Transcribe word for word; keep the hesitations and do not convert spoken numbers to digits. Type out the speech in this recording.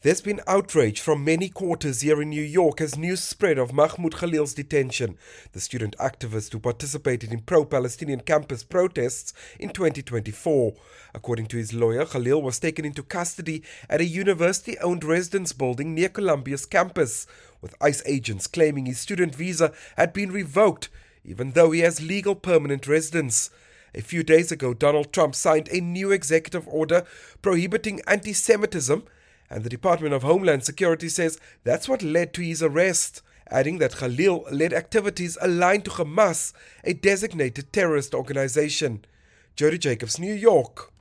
There's been outrage from many quarters here in New York as news spread of Mahmoud Khalil's detention, the student activist who participated in pro-Palestinian campus protests in twenty twenty-four. According to his lawyer, Khalil was taken into custody at a university-owned residence building near Columbia's campus, with ICE agents claiming his student visa had been revoked, even though he has legal permanent residence. A few days ago, Donald Trump signed a new executive order prohibiting anti-Semitism, and the Department of Homeland Security says that's what led to his arrest, adding that Khalil led activities aligned to Hamas, a designated terrorist organization. Jody Jacobs, New York.